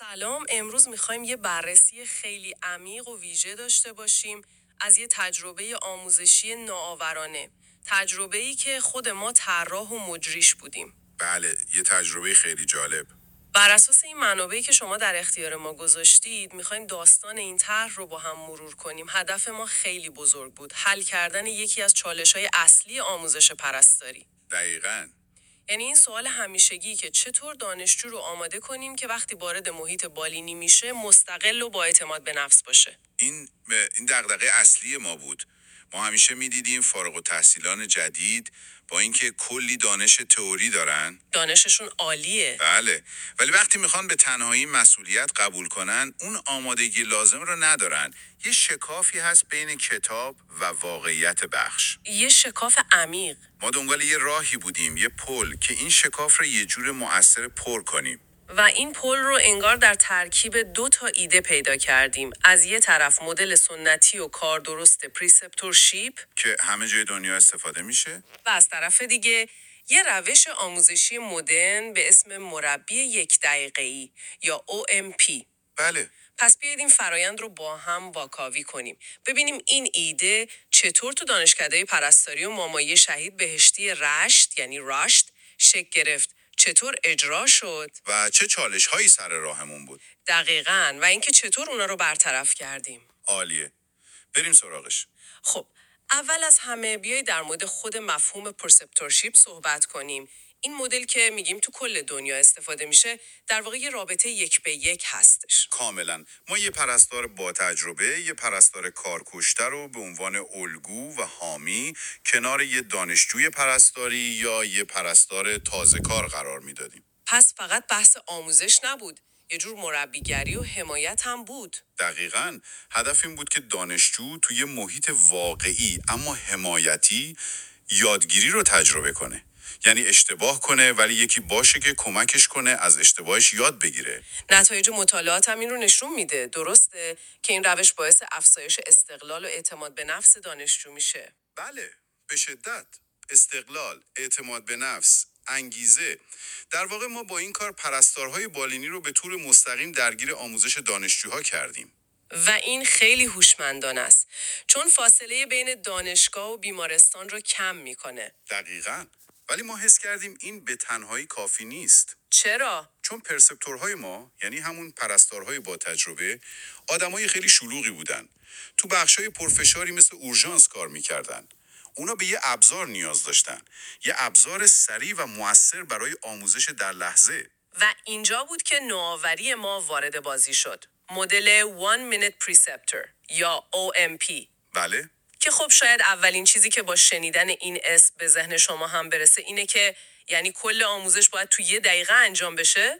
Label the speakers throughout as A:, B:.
A: سلام، امروز میخوایم یه بررسی خیلی عمیق و ویژه داشته باشیم از یه تجربه آموزشی نوآورانه. تجربه‌ای که خود ما طراح و مجریش بودیم.
B: بله، یه تجربه خیلی جالب.
A: بر اساس این منابعی که شما در اختیار ما گذاشتید، میخوایم داستان این طرح رو با هم مرور کنیم. هدف ما خیلی بزرگ بود، حل کردن یکی از چالش‌های اصلی آموزش پرستاری.
B: دقیقاً.
A: یعنی این سوال همیشگی که چطور دانشجو رو آماده کنیم که وقتی وارد محیط بالینی میشه مستقل و با اعتماد به نفس باشه.
B: این دغدغه اصلی ما بود. ما همیشه میدیدیم فارغ التحصیلان جدید با اینکه کلی دانش تئوری دارن،
A: دانششون عالیه.
B: بله، ولی وقتی میخوان به تنهایی مسئولیت قبول کنن، اون آمادگی لازم رو ندارن. یه شکافی هست بین کتاب و واقعیت بخش.
A: یه شکاف عمیق.
B: ما دنبال یه راهی بودیم، یه پل که این شکاف رو یه جور مؤثر پر کنیم.
A: و این پل رو انگار در ترکیب 2 ایده پیدا کردیم. از یه طرف مدل سنتی و کار درست پریسپتورشیپ
B: که همه جای دنیا استفاده میشه،
A: و از طرف دیگه یه روش آموزشی مدرن به اسم مربی 1 دقیقه‌ای یا OMP.
B: بله.
A: پس بیایید این فرایند رو با هم واکاوی کنیم. ببینیم این ایده چطور تو دانشکده پرستاری و مامایی شهید بهشتی رشت یعنی راشت شکل گرفت، چطور اجرا شد
B: و چه چالش هایی سر راهمون بود.
A: دقیقاً، و اینکه چطور اونا رو برطرف کردیم.
B: عالیه. بریم سراغش.
A: خب، اول از همه بیایید در مورد خود مفهوم پرسپتورشیپ صحبت کنیم. این مدل که میگیم تو کل دنیا استفاده میشه در واقع یه رابطه 1 به 1 هستش.
B: کاملا. ما یه پرستار با تجربه، یه پرستار کارکشته رو به عنوان الگو و حامی کنار یه دانشجوی پرستاری یا یه پرستار تازه کار قرار میدادیم.
A: پس فقط بحث آموزش نبود، یه جور مربیگری و حمایت هم بود.
B: دقیقاً. هدف این بود که دانشجو توی محیط واقعی اما حمایتی یادگیری رو تجربه کنه. یعنی اشتباه کنه ولی یکی باشه که کمکش کنه از اشتباهش یاد بگیره.
A: نتایج مطالعات هم این رو نشون میده، درسته؟ که این روش باعث افزایش استقلال و اعتماد به نفس دانشجو میشه.
B: بله، به شدت. استقلال، اعتماد به نفس، انگیزه. در واقع ما با این کار پرستارهای بالینی رو به طور مستقیم درگیر آموزش دانشجوها کردیم.
A: و این خیلی هوشمندانه است، چون فاصله بین دانشگاه و بیمارستان رو کم میکنه.
B: دقیقاً. ولی ما حس کردیم این به تنهایی کافی نیست.
A: چرا؟
B: چون پرسپتورهای ما، یعنی همون پرستارهای با تجربه، آدمای خیلی شلوغی بودن. تو بخشای پرفشاری مثل اورژانس کار میکردن. اونا به یه ابزار نیاز داشتن. یه ابزار سریع و مؤثر برای آموزش در لحظه.
A: و اینجا بود که نوآوری ما وارد بازی شد. مدل One Minute Preceptor یا OMP.
B: بله.
A: که خب شاید اولین چیزی که با شنیدن این اسم به ذهن شما هم برسه اینه که یعنی کل آموزش باید تو 1 دقیقه انجام بشه؟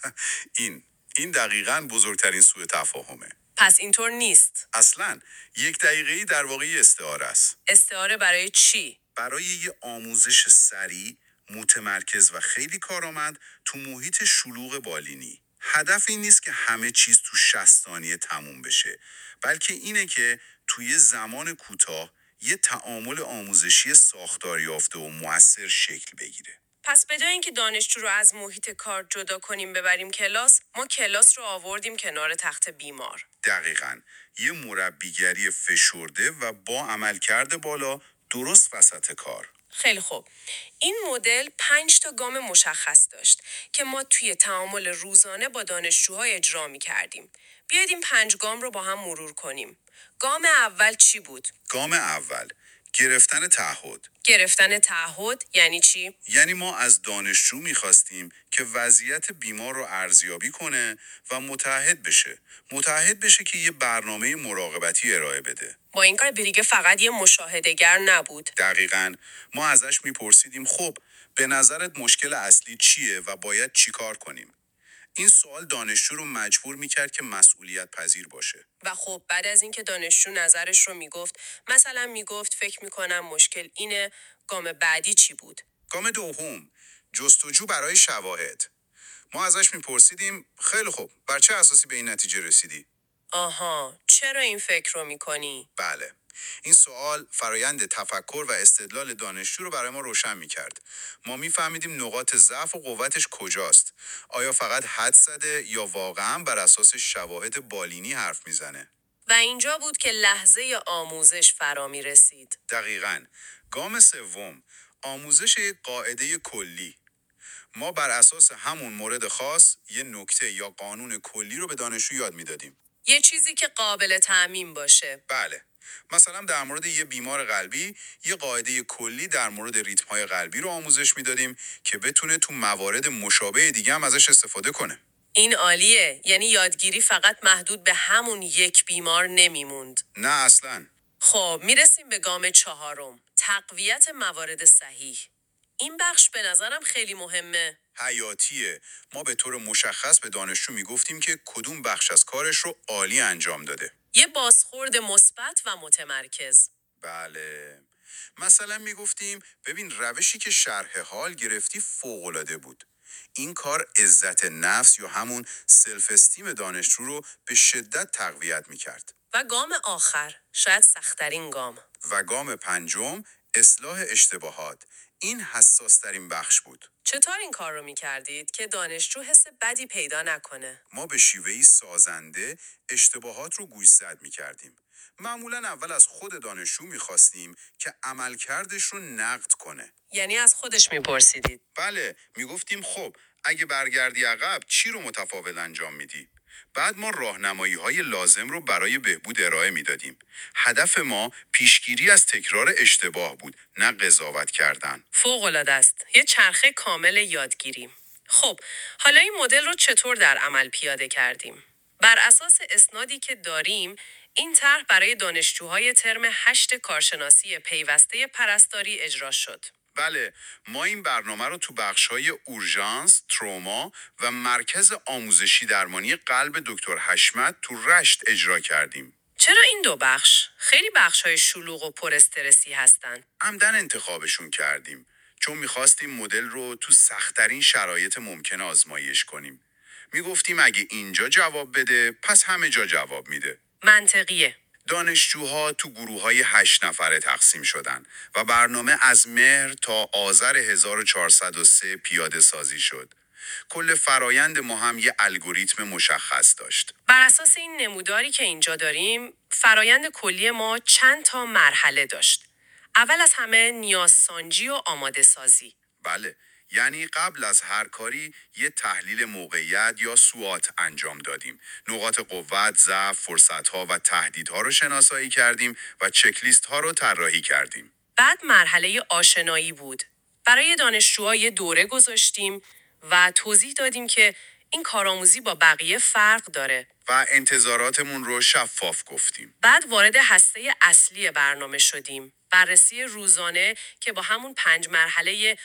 B: این دقیقاً بزرگترین سوء تفاهمه.
A: پس اینطور نیست.
B: اصلاً 1 دقیقه‌ای در واقع استعاره است.
A: استعاره برای چی؟
B: برای یه آموزش سریع، متمرکز و خیلی کارآمد تو محیط شلوغ بالینی. هدف این نیست که همه چیز تو 60 ثانیه تموم بشه، بلکه اینه که توی زمان کوتاه یه تعامل آموزشی ساختار یافته و مؤثر شکل بگیره.
A: پس به جای اینکه دانشجو رو از محیط کار جدا کنیم ببریم کلاس، ما کلاس رو آوردیم کنار تخت بیمار.
B: دقیقاً. یه مربیگری فشرده و با عملکرد بالا درست وسط کار.
A: خیلی خوب. این مدل 5 گام مشخص داشت که ما توی تعامل روزانه با دانشجوها اجرا می‌کردیم. بیایید این 5 گام رو با هم مرور کنیم. گام اول چی بود؟
B: گام اول، گرفتن تعهد.
A: گرفتن تعهد یعنی چی؟
B: یعنی ما از دانشجو میخواستیم که وضعیت بیمار رو ارزیابی کنه و متعهد بشه که یه برنامه مراقبتی ارائه بده.
A: با این کار دیگه فقط یه مشاهده‌گر نبود.
B: دقیقاً. ما ازش میپرسیدیم خب به نظرت مشکل اصلی چیه و باید چی کار کنیم؟ این سوال دانشجو رو مجبور میکرد که مسئولیت پذیر باشه.
A: و خب بعد از اینکه دانشجو نظرش رو میگفت، مثلا میگفت فکر میکنم مشکل اینه، گام بعدی چی بود؟
B: گام دوم، جستجو برای شواهد. ما ازش میپرسیدیم خیلی خوب، بر چه اساسی به این نتیجه رسیدی؟
A: آها، چرا این فکر رو میکنی؟
B: بله. این سوال فرایند تفکر و استدلال دانشجو رو برای ما روشن می‌کرد. ما می‌فهمیدیم نقاط ضعف و قوتش کجاست. آیا فقط حد زده یا واقعاً بر اساس شواهد بالینی حرف میزنه؟
A: و اینجا بود که لحظه آموزش فرا می رسید.
B: دقیقاً. گام سوم، آموزش یک قاعده کلی. ما بر اساس همون مورد خاص یه نکته یا قانون کلی رو به دانشجو یاد میدادیم.
A: یه چیزی که قابل تعمیم باشه.
B: بله. مثلا در مورد یه بیمار قلبی یه قاعده کلی در مورد ریتم‌های قلبی رو آموزش میدادیم که بتونه تو موارد مشابه دیگه هم ازش استفاده کنه.
A: این عالیه. یعنی یادگیری فقط محدود به همون یک بیمار نمیموند.
B: نه اصلاً.
A: خب میرسیم به گام چهارم. تقویت موارد صحیح. این بخش به نظرم خیلی مهمه.
B: حیاتیه. ما به طور مشخص به دانشجو میگفتیم که کدوم بخش از کارش رو عالی انجام داده.
A: یه بازخورد مثبت و متمرکز.
B: بله. مثلا میگفتیم ببین روشی که شرح حال گرفتی فوق‌العاده بود. این کار عزت نفس یا همون سلف استیم دانشجو رو به شدت تقویت میکرد.
A: و گام آخر، شاید سخت‌ترین گام.
B: و گام پنجم، اصلاح اشتباهات. این حساس ترین بخش بود.
A: چطور این کار رو می‌کردید که دانشجو حس بدی پیدا نکنه؟
B: ما به شیوهی سازنده اشتباهات رو گوشزد می‌کردیم. معمولاً اول از خود دانشجو می‌خواستیم که عملکردش رو نقد کنه.
A: یعنی از خودش می‌پرسیدید.
B: بله، میگفتیم خب اگه برگردی عقب چی رو متفاوت انجام میدی؟ بعد ما راهنمایی‌های لازم رو برای بهبود ارائه میدادیم. هدف ما پیشگیری از تکرار اشتباه بود، نه قضاوت کردن.
A: فوق‌العاده است. یه چرخه کامل یادگیری. خب، حالا این مدل رو چطور در عمل پیاده کردیم؟ بر اساس اسنادی که داریم، این طرح برای دانشجوهای ترم 8 کارشناسی پیوسته پرستاری اجرا شد.
B: بله، ما این برنامه رو تو بخش‌های اورژانس، تروما و مرکز آموزشی درمانی قلب دکتر حشمت تو رشت اجرا کردیم.
A: چرا این دو بخش؟ خیلی بخش‌های شلوغ و پر استرسی هستن.
B: عمدن انتخابشون کردیم چون میخواستیم مدل رو تو سخت‌ترین شرایط ممکن آزمایش کنیم. میگفتیم اگه اینجا جواب بده پس همه جا جواب میده.
A: منطقیه.
B: دانشجوها تو گروه‌های 8 نفره تقسیم شدن و برنامه از مهر تا آذر 1403 پیاده سازی شد. کل فرایند ما هم یه الگوریتم مشخص داشت.
A: بر اساس این نموداری که اینجا داریم، فرایند کلی ما چند تا مرحله داشت. اول از همه نیازسنجی و آماده سازی.
B: بله، یعنی قبل از هر کاری یه تحلیل موقعیت یا سوات انجام دادیم. نقاط قوت، ضعف، فرصت‌ها و تهدیدها رو شناسایی کردیم و چکلیست‌ها رو طراحی کردیم.
A: بعد مرحله آشنایی بود. برای دانشجوها یه دوره گذاشتیم و توضیح دادیم که این کارآموزی با بقیه فرق داره.
B: و انتظاراتمون رو شفاف گفتیم.
A: بعد وارد هسته اصلی برنامه شدیم. بررسی روزانه که با همون 5 مرحله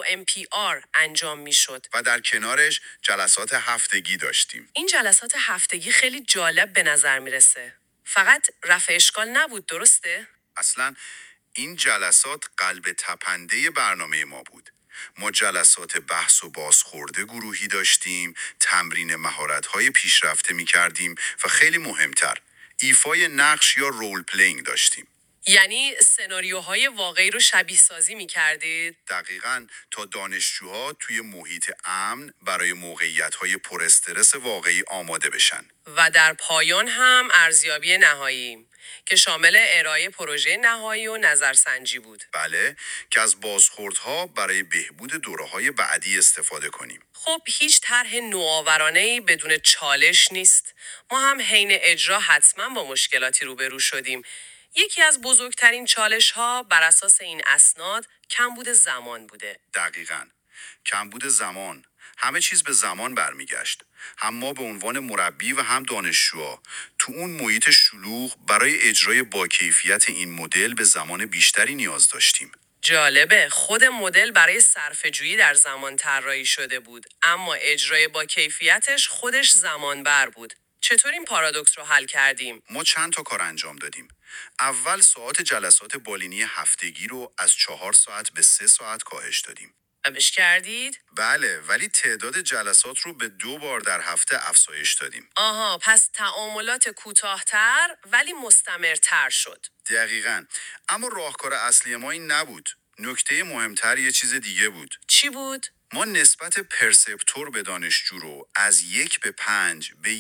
A: OMPR انجام می شد.
B: و در کنارش جلسات هفتگی داشتیم.
A: این جلسات هفتگی خیلی جالب به نظر می رسه. فقط رفع اشکال نبود، درسته؟
B: اصلاً این جلسات قلب تپنده برنامه ما بود. ما جلسات بحث و بازخورده گروهی داشتیم، تمرین مهارت‌های پیشرفته می‌کردیم و خیلی مهمتر، ایفای نقش یا رول پلینگ داشتیم.
A: یعنی سناریوهای واقعی رو شبیه سازی می کردید؟
B: دقیقاً تا دانشجوها توی محیط امن برای موقعیت‌های پر استرس واقعی آماده بشن.
A: و در پایان هم ارزیابی نهایی که شامل ارائه پروژه نهایی و نظرسنجی بود.
B: بله، که از بازخوردها برای بهبود دوره‌های بعدی استفاده کنیم.
A: خب هیچ طرح نوآورانه‌ای بدون چالش نیست. ما هم حین اجرا حتما با مشکلاتی روبرو شدیم. یکی از بزرگترین چالش‌ها بر اساس این اسناد کمبود زمان بوده.
B: دقیقاً. کمبود زمان. همه چیز به زمان برمیگشت. هم ما به عنوان مربی و هم دانشجوها تو اون محیط شلوغ برای اجرای با کیفیت این مدل به زمان بیشتری نیاز داشتیم.
A: جالبه، خود مدل برای صرفه‌جویی در زمان طراحی شده بود، اما اجرای با کیفیتش خودش زمان بر بود. چطور این پارادوکس رو حل کردیم؟
B: ما چند تا کار انجام دادیم. اول ساعت جلسات بالینی هفتگی رو از 4 ساعت به 3 ساعت کاهش دادیم.
A: روش کردید؟
B: بله، ولی تعداد جلسات رو به 2 بار در هفته افزایش دادیم.
A: آها، پس تعاملات کوتاه‌تر ولی مستمرتر شد.
B: دقیقاً. اما راهکار اصلی ما این نبود. نکته مهمتر یه چیز دیگه بود.
A: چی بود؟
B: ما نسبت پرسپتور به دانشجو رو از 1:5 به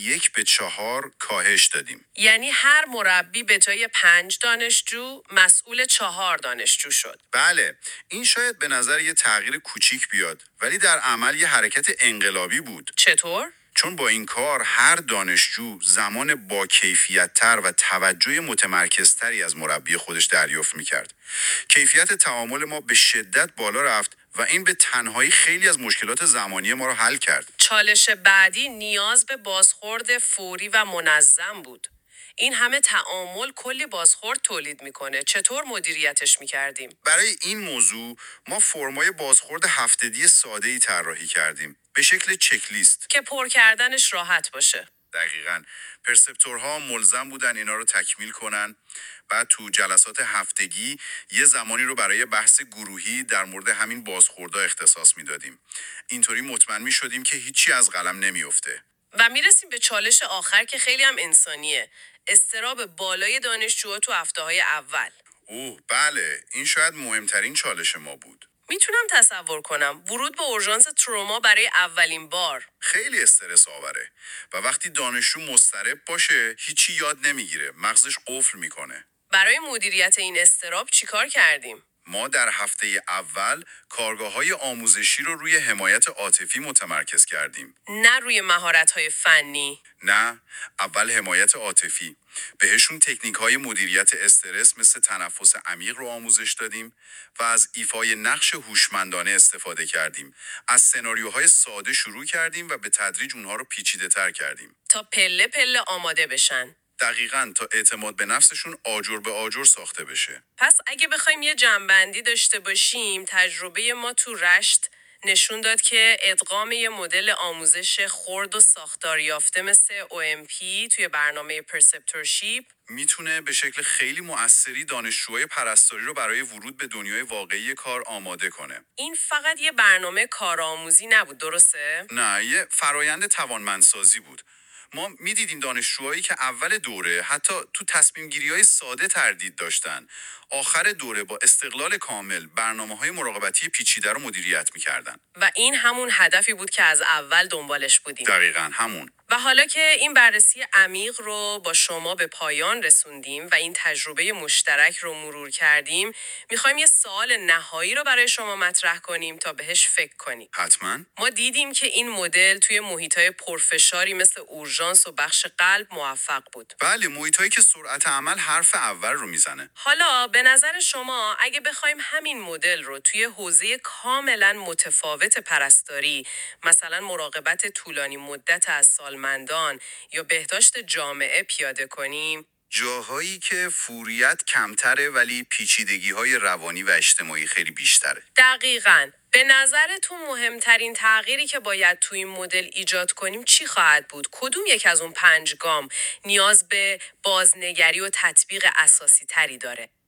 B: 1:4 کاهش دادیم.
A: یعنی هر مربی به جای 5 دانشجو مسئول 4 دانشجو شد.
B: بله، این شاید به نظر یه تغییر کوچیک بیاد، ولی در عمل یه حرکت انقلابی بود.
A: چطور؟
B: چون با این کار هر دانشجو زمان با کیفیت‌تر و توجه متمرکزتری از مربی خودش دریافت می‌کرد. کیفیت تعامل ما به شدت بالا رفت و این به تنهایی خیلی از مشکلات زمانی ما رو حل کرد.
A: چالش بعدی نیاز به بازخورد فوری و منظم بود. این همه تعامل کلی بازخورد تولید میکنه. چطور مدیریتش میکردیم؟
B: برای این موضوع ما فرمای بازخورد هفتگی ساده‌ای طراحی کردیم به شکل چکلیست.
A: که پر کردنش راحت باشه.
B: دقیقاً. پرسپتورها ملزم بودن اینا رو تکمیل کنن. بعد تو جلسات هفتگی یه زمانی رو برای بحث گروهی در مورد همین بازخوردها اختصاص میدادیم. اینطوری مطمئن می‌شدیم که هیچی از قلم نمیفته.
A: و میرسیم به چالش آخر که خیلی هم انسانیه. اضطراب بالای دانشجوها تو هفته‌های اول.
B: اوه بله، این شاید مهمترین چالش ما بود.
A: میتونم تصور کنم ورود به اورژانس تروما برای اولین بار.
B: خیلی استرس آوره و وقتی دانشجو مضطرب باشه هیچی یاد نمیگیره، مغزش قفل میکنه.
A: برای مدیریت این اضطراب چیکار کردیم؟
B: ما در هفته اول کارگاه‌های آموزشی رو روی حمایت عاطفی متمرکز کردیم.
A: نه روی مهارت‌های فنی.
B: نه، اول حمایت عاطفی. بهشون تکنیک‌های مدیریت استرس مثل تنفس عمیق رو آموزش دادیم و از ایفای نقش هوشمندانه استفاده کردیم. از سناریوهای ساده شروع کردیم و به تدریج اونها رو پیچیده‌تر کردیم.
A: تا پله پله آماده بشن.
B: دقیقاً، تا اعتماد به نفسشون آجر به آجر ساخته بشه.
A: پس اگه بخوایم یه جمع‌بندی داشته باشیم، تجربه ما تو رشت نشون داد که ادغام یه مدل آموزش خرد و ساختار یافته مثل OMP توی برنامه پرسپتورشیپ
B: میتونه به شکل خیلی مؤثری دانشجوهای پرستاری رو برای ورود به دنیای واقعی کار آماده کنه.
A: این فقط یه برنامه کارآموزی نبود، درسته؟
B: نه، یه فرایند توانمندسازی بود. ما میدیدیم دانشجوهایی که اول دوره حتی تو تصمیم گیری‌های ساده تردید داشتن، آخر دوره با استقلال کامل برنامه‌های مراقبتی پیچیده رو مدیریت می‌کردن.
A: و این همون هدفی بود که از اول دنبالش بودیم.
B: دقیقاً همون.
A: و حالا که این بررسی عمیق رو با شما به پایان رسوندیم و این تجربه مشترک رو مرور کردیم، میخوایم یه سوال نهایی رو برای شما مطرح کنیم تا بهش فکر کنیم.
B: حتماً.
A: ما دیدیم که این مدل توی محیطای پرفشاری مثل اورژانس و بخش قلب موفق بود.
B: بله، محیطایی که سرعت عمل حرف اول رو میزنه.
A: حالا به نظر شما اگه بخوایم همین مدل رو توی حوزه کاملا متفاوت پرستاری، مثلا مراقبت طولانی مدت از سالمندان یا بهداشت جامعه پیاده کنیم،
B: جاهایی که فوریت کمتره ولی پیچیدگی‌های روانی و اجتماعی خیلی بیشتره.
A: دقیقاً. به نظرتون مهمترین تغییری که باید توی این مدل ایجاد کنیم چی خواهد بود؟ کدوم یک از اون 5 گام نیاز به بازنگری و تطبیق اساسی تری داره؟